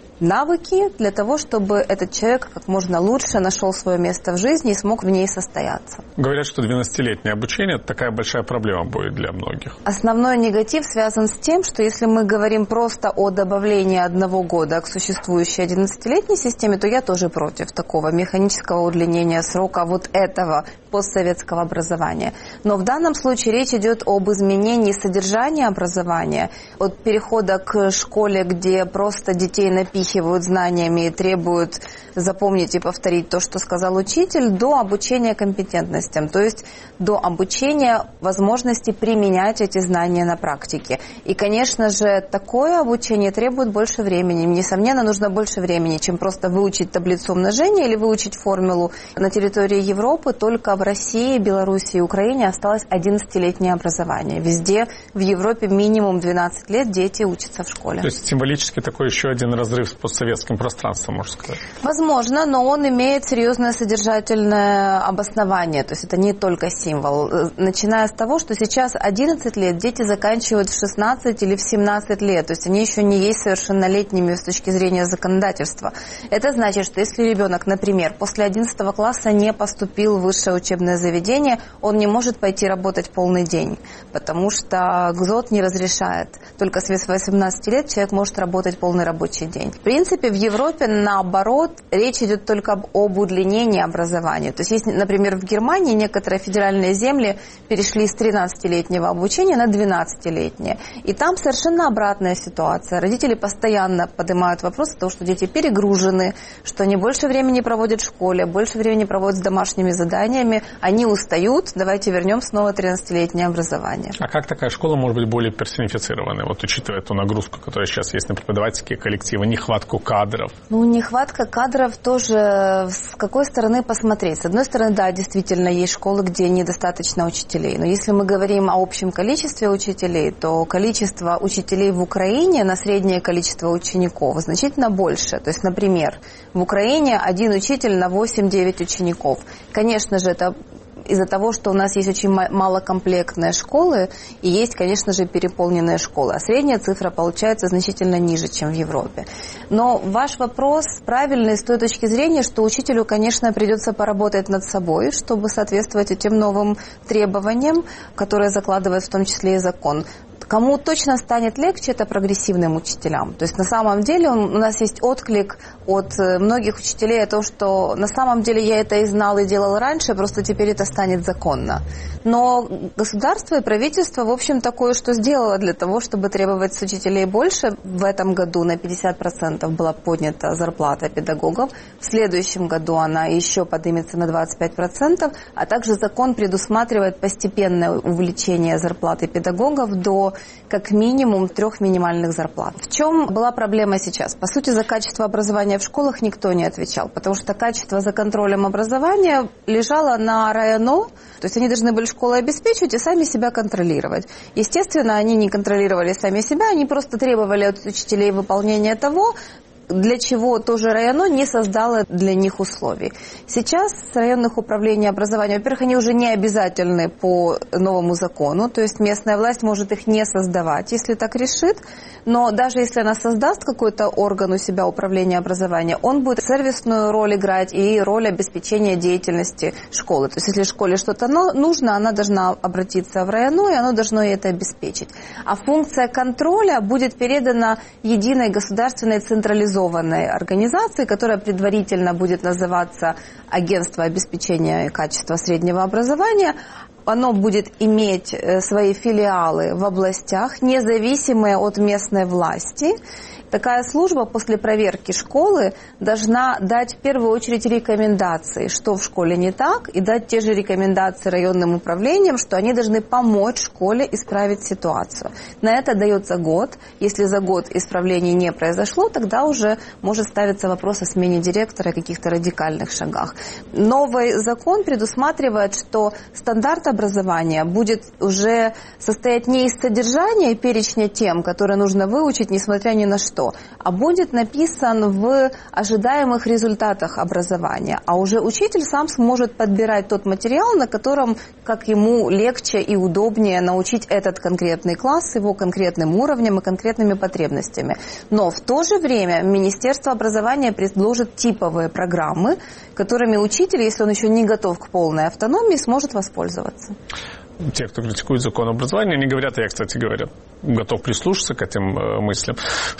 навыки для того, чтобы этот человек как можно лучше нашел свое место в жизни и смог в ней состояться. Говорят, что 12-летнее обучение – это такая большая проблема будет для многих. Основной негатив связан с тем, что если мы говорим просто о добавлении 1 года к существующей 11-летней системе, то я тоже против такого механического удлинения срока вот этого постсоветского образования. Но в данном случае речь идет об изменении содержания образования, от перехода к школе, где просто детей напихивают знаниями и требуют запомнить и повторить то, что сказал учитель, до обучения компетентностям, то есть до обучения возможности применять эти знания на практике. И, конечно же, такое обучение требует больше времени. Несомненно, нужно больше времени, чем просто выучить таблицу умножения или выучить формулу. На территории Европы только в России, Беларуси и Украине осталось 11-летнее образование. Везде в Европе минимум 12 лет дети учатся в школе. То есть символически такой еще один разрыв с постсоветским пространством, можно сказать? Возможно, но он имеет серьезное содержательное обоснование. То есть это не только символ. Начиная с того, что сейчас 11 лет дети заканчивают в 16 или в 17 лет. То есть они еще не есть совершеннолетними с точки зрения законодательства. Это значит, что если ребенок, например, после 11 класса не поступил в высшее учебное заведение, он не может пойти работать полный день, потому что ГЗОТ не разрешает. Только с 18 лет человек может работать полный рабочий день. В принципе, в Европе, наоборот, речь идет только об удлинении образования. То есть, если, например, в Германии некоторые федеральные земли перешли с 13-летнего обучения на 12-летнее. И там совершенно обратная ситуация. Родители постоянно поднимают вопрос о том, что дети перегружены, что они больше времени проводят в школе, больше времени проводят с домашними заданиями, они устают, давайте вернем снова 13-летнее образование. А как такая школа может быть более персонифицированной, вот учитывая ту нагрузку, которая сейчас есть на преподавательские коллективы, нехватку кадров? Нехватка кадров тоже с какой стороны посмотреть. С одной стороны, да, действительно, есть школы, где недостаточно учителей. Но если мы говорим о общем количестве учителей, то количество учителей в Украине на среднее количество учеников значительно больше. То есть, например, в Украине 1 учитель на 8-9 учеников. Конечно же, это из-за того, что у нас есть очень малокомплектные школы и есть, конечно же, переполненные школы. А средняя цифра получается значительно ниже, чем в Европе. Но ваш вопрос правильный с той точки зрения, что учителю, конечно, придется поработать над собой, чтобы соответствовать этим новым требованиям, которые закладывает в том числе и закон. Кому точно станет легче, это прогрессивным учителям. То есть на самом деле у нас есть отклик от многих учителей о том, что на самом деле я это и знал, и делал раньше, просто теперь это станет законно. Но государство и правительство, в общем, такое, что сделало для того, чтобы требовать с учителей больше. В этом году на 50% была поднята зарплата педагогов. В следующем году она еще поднимется на 25%, а также закон предусматривает постепенное увеличение зарплаты педагогов до как минимум 3 минимальных зарплат. В чем была проблема сейчас? По сути, за качество образования в школах никто не отвечал, потому что качество за контролем образования лежало на РайОНО, то есть они должны были школы обеспечивать и сами себя контролировать. Естественно, они не контролировали сами себя, они просто требовали от учителей выполнения того, для чего тоже районо не создало для них условий. Сейчас с районных управлений образования, во-первых, они уже не обязательны по новому закону, то есть местная власть может их не создавать, если так решит, но даже если она создаст какой-то орган у себя управления образования, он будет сервисную роль играть и роль обеспечения деятельности школы. То есть если школе что-то нужно, она должна обратиться в районо, и оно должно ей это обеспечить. А функция контроля будет передана единой государственной централизованной организации, которая предварительно будет называться Агентство обеспечения качества среднего образования. Оно будет иметь свои филиалы в областях, независимые от местной власти. Такая служба после проверки школы должна дать в первую очередь рекомендации, что в школе не так, и дать те же рекомендации районным управлениям, что они должны помочь школе исправить ситуацию. На это дается год. Если за год исправлений не произошло, тогда уже может ставиться вопрос о смене директора и каких-то радикальных шагах. Новый закон предусматривает, что стандарт образования будет уже состоять не из содержания и перечня тем, которые нужно выучить, несмотря ни на что, а будет написан в ожидаемых результатах образования. А уже учитель сам сможет подбирать тот материал, на котором, как ему легче и удобнее научить этот конкретный класс с его конкретным уровнем и конкретными потребностями. Но в то же время Министерство образования предложит типовые программы, которыми учитель, если он еще не готов к полной автономии, сможет воспользоваться. Те, кто критикует закон образования, они говорят, я, кстати говоря, готов прислушаться к этим мыслям,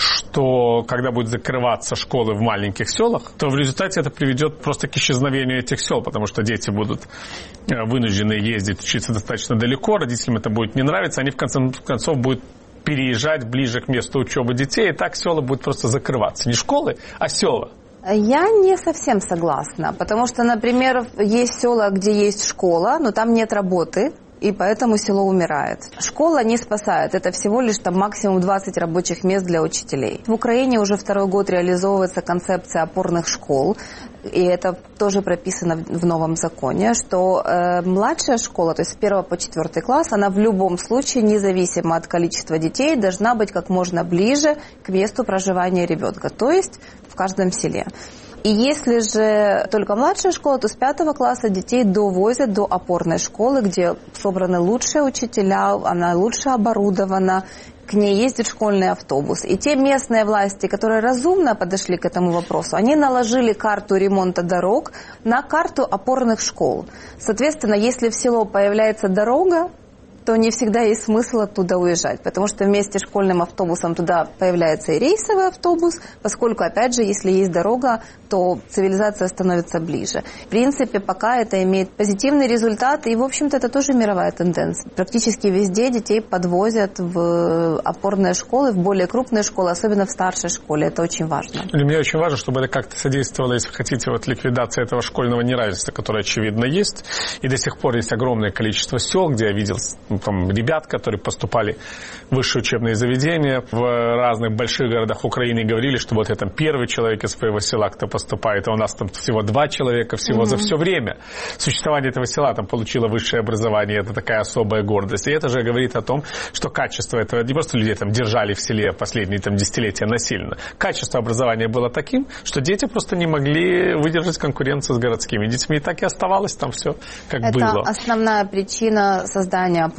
что когда будут закрываться школы в маленьких селах, то в результате это приведет просто к исчезновению этих сел, потому что дети будут вынуждены ездить, учиться достаточно далеко, родителям это будет не нравиться, они в конце концов будут переезжать ближе к месту учебы детей, и так села будут просто закрываться. Не школы, а села. Я не совсем согласна, потому что, например, есть села, где есть школа, но там нет работы, и поэтому село умирает. Школа не спасает, это всего лишь там максимум 20 рабочих мест для учителей. В Украине уже второй год реализовывается концепция опорных школ, и это тоже прописано в новом законе, что младшая школа, то есть с 1 по 4 класс, она в любом случае, независимо от количества детей, должна быть как можно ближе к месту проживания ребенка, то есть в каждом селе. И если же только младшая школа, то с 5 класса детей довозят до опорной школы, где собраны лучшие учителя, она лучше оборудована, к ней ездит школьный автобус. И те местные власти, которые разумно подошли к этому вопросу, они наложили карту ремонта дорог на карту опорных школ. Соответственно, если в село появляется дорога, то не всегда есть смысл оттуда уезжать, потому что вместе с школьным автобусом туда появляется и рейсовый автобус, поскольку, опять же, если есть дорога, то цивилизация становится ближе. В принципе, пока это имеет позитивный результат, и, в общем-то, это тоже мировая тенденция. Практически везде детей подвозят в опорные школы, в более крупные школы, особенно в старшей школе. Это очень важно. Для меня очень важно, чтобы это как-то содействовало, если хотите, вот ликвидации этого школьного неравенства, которое, очевидно, есть. И до сих пор есть огромное количество сел, где я видел там ребят, которые поступали в высшие учебные заведения в разных больших городах Украины и говорили, что вот я там первый человек из своего села, кто поступает, а у нас там всего 2 человека всего за все время существования этого села там получило высшее образование. Это такая особая гордость. И это же говорит о том, что качество этого, не просто людей там держали в селе последние там десятилетия насильно, качество образования было таким, что дети просто не могли выдержать конкуренцию с городскими детьми. И так и оставалось там все как было. Это основная причина создания опорных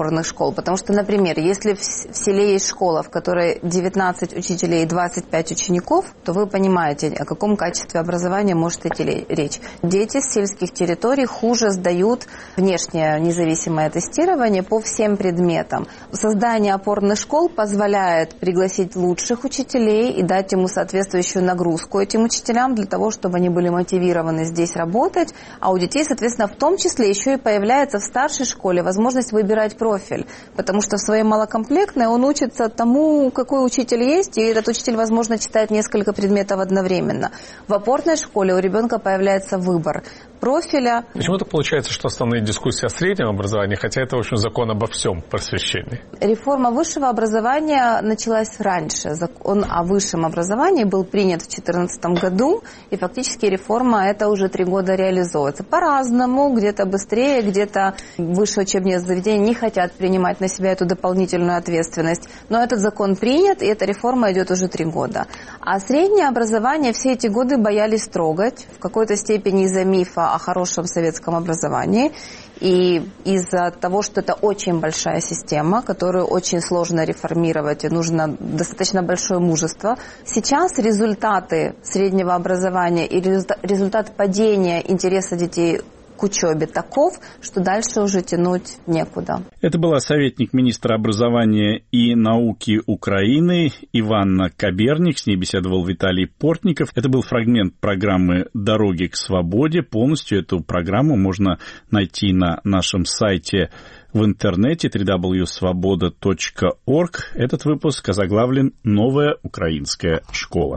опорных школ. Потому что, например, если в селе есть школа, в которой 19 учителей и 25 учеников, то вы понимаете, о каком качестве образования может идти речь. Дети с сельских территорий хуже сдают внешнее независимое тестирование по всем предметам. Создание опорных школ позволяет пригласить лучших учителей и дать ему соответствующую нагрузку этим учителям для того, чтобы они были мотивированы здесь работать. А у детей, соответственно, в том числе еще и появляется в старшей школе возможность выбирать профиль, потому что в своей малокомплектной он учится тому, какой учитель есть, и этот учитель, возможно, читает несколько предметов одновременно. В опорной школе у ребенка появляется выбор профиля. Почему так получается, что основные дискуссии о среднем образовании, хотя это, в общем, закон обо всем просвещении? Реформа высшего образования началась раньше. Закон о высшем образовании был принят в 2014 году, и фактически реформа это уже 3 года реализуется. По-разному, где-то быстрее, где-то высшие учебные заведения не хотят принимать на себя эту дополнительную ответственность. Но этот закон принят, и эта реформа идет уже 3 года. А среднее образование все эти годы боялись трогать, в какой-то степени из-за мифа о хорошем советском образовании и из-за того, что это очень большая система, которую очень сложно реформировать и нужно достаточно большое мужество. Сейчас результаты среднего образования и результат падения интереса детей к учебе таков, что дальше уже тянуть некуда. Это была советник министра образования и науки Украины Иванна Каберник. С ней беседовал Виталий Портников. Это был фрагмент программы «Дороги к свободе». Полностью эту программу можно найти на нашем сайте в интернете www.svoboda.org. Этот выпуск озаглавлен «Новая украинская школа».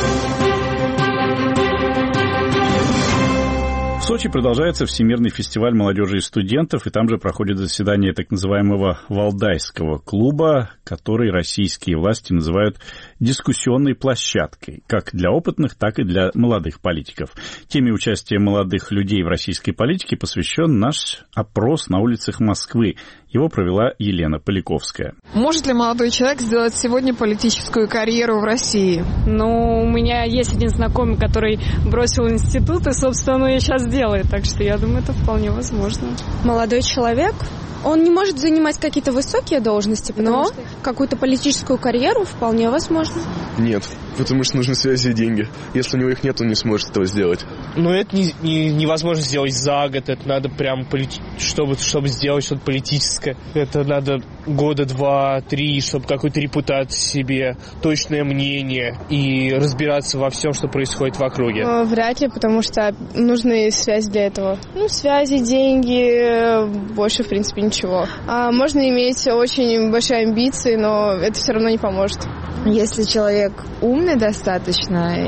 В Сочи продолжается Всемирный фестиваль молодежи и студентов, и там же проходит заседание так называемого Валдайского клуба, который российские власти называют дискуссионной площадкой, как для опытных, так и для молодых политиков. Теме участия молодых людей в российской политике посвящен наш опрос на улицах Москвы. Его провела Елена Поляковская. Может ли молодой человек сделать сегодня политическую карьеру в России? Ну, у меня есть один знакомый, который бросил институт и, собственно, он сейчас делает. Так что я думаю, это вполне возможно. Молодой человек, он не может занимать какие-то высокие должности, но какую-то политическую карьеру вполне возможно. Нет, потому что нужны связи и деньги. Если у него их нет, он не сможет этого сделать. Но это невозможно сделать за год. Это надо прям, чтобы сделать что-то политическое. Это надо года 2-3, чтобы какую-то репутацию себе, точное мнение и разбираться во всем, что происходит в округе. Вряд ли, потому что нужны связи для этого. Ну, связи, деньги, больше, в принципе, ничего. Можно иметь очень большие амбиции, но это все равно не поможет. Если человек умный достаточно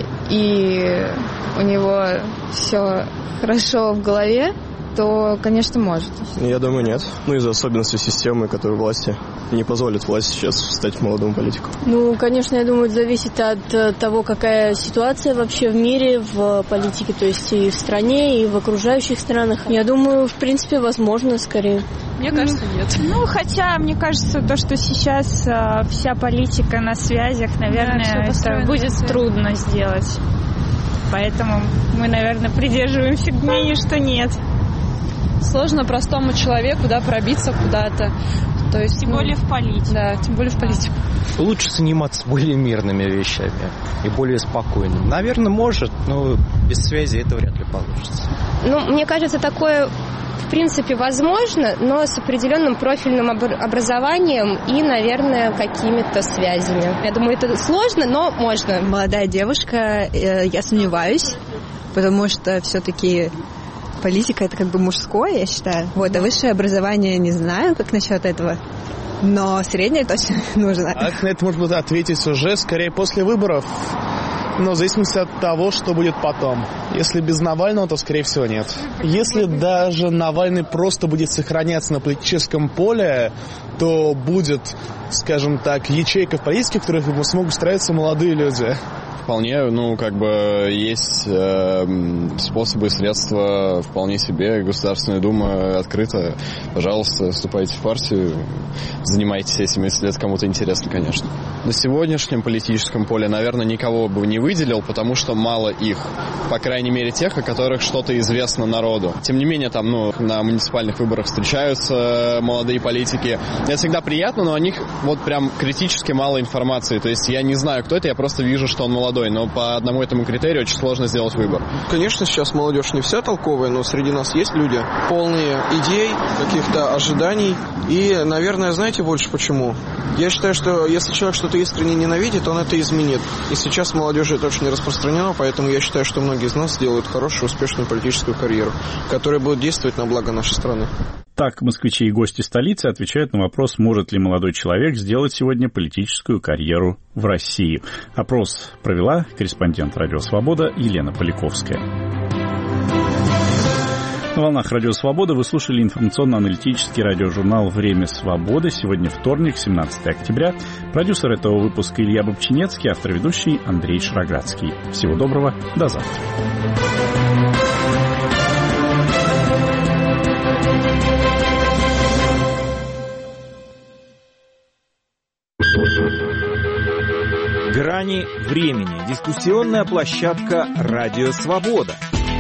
и у него все хорошо в голове, то, конечно, может. Я думаю, нет. Ну, из-за особенностей системы, которые власти не позволят власти сейчас стать молодому политику. Ну, конечно, я думаю, это зависит от того, какая ситуация вообще в мире, в политике, то есть и в стране, и в окружающих странах. Я думаю, в принципе, возможно, скорее. Мне кажется, нет. Ну, хотя, мне кажется, то, что сейчас вся политика на связях, наверное, это будет трудно сделать. Поэтому мы, наверное, придерживаемся к мнению, что нет. Сложно простому человеку, пробиться куда-то. То есть, тем более в политику. Да, тем более в политику. Лучше заниматься более мирными вещами и более спокойными. Наверное, может, но без связи это вряд ли получится. Ну, мне кажется, такое в принципе возможно, но с определенным профильным образованием и, наверное, какими-то связями. Я думаю, это сложно, но можно. Молодая девушка, я сомневаюсь, потому что все-таки политика — это как бы мужское, я считаю. Вот, а высшее образование не знаю, как насчет этого. Но среднее точно нужно. А на это можно ответить уже скорее после выборов. Но в зависимости от того, что будет потом. Если без Навального, то, скорее всего, нет. Если даже Навальный просто будет сохраняться на политическом поле, то будет, скажем так, ячейка в политике, в которых смогут устраиваться молодые люди. Вполне, есть способы и средства вполне себе. Государственная Дума открыта. Пожалуйста, вступайте в партию, занимайтесь этим, если это кому-то интересно, конечно. На сегодняшнем политическом поле, наверное, никого бы не выделил, потому что мало их. По крайней мере, тех, о которых что-то известно народу. Тем не менее, там, на муниципальных выборах встречаются молодые политики. Это всегда приятно, но о них прям критически мало информации. То есть я не знаю, кто это, я просто вижу, что он молодой. Но по одному этому критерию очень сложно сделать выбор. Конечно, сейчас молодежь не вся толковая, но среди нас есть люди, полные идей, каких-то ожиданий. И, наверное, знаете больше почему? Я считаю, что если человек что-то искренне ненавидит, он это изменит. И сейчас в молодежи это очень не распространено, поэтому я считаю, что многие из нас сделают хорошую, успешную политическую карьеру, которая будет действовать на благо нашей страны. Так москвичи и гости столицы отвечают на вопрос, может ли молодой человек сделать сегодня политическую карьеру в России. Опрос провела корреспондент «Радио Свобода» Елена Поляковская. На волнах «Радио Свобода» вы слушали информационно-аналитический радиожурнал «Время свободы». Сегодня вторник, 17 октября. Продюсер этого выпуска Илья Бобчинецкий, автор-ведущий Андрей Шароградский. Всего доброго, до завтра. Грани времени. Дискуссионная площадка «Радио Свобода».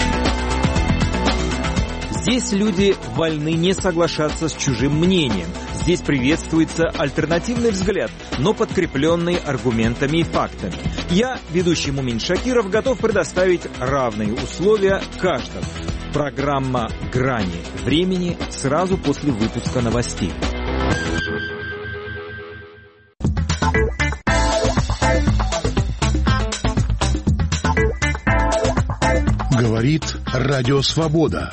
Здесь люди вольны не соглашаться с чужим мнением. Здесь приветствуется альтернативный взгляд, но подкрепленный аргументами и фактами. Я, ведущий Мумин Шакиров, готов предоставить равные условия каждому. Программа «Грани времени» сразу после выпуска новостей. Говорит Радио Свобода.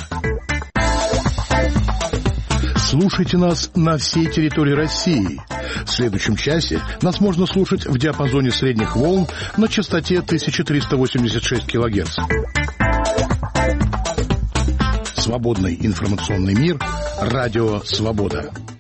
Слушайте нас на всей территории России. В следующем часе нас можно слушать в диапазоне средних волн на частоте 1386 кГц. Свободный информационный мир. Радио Свобода.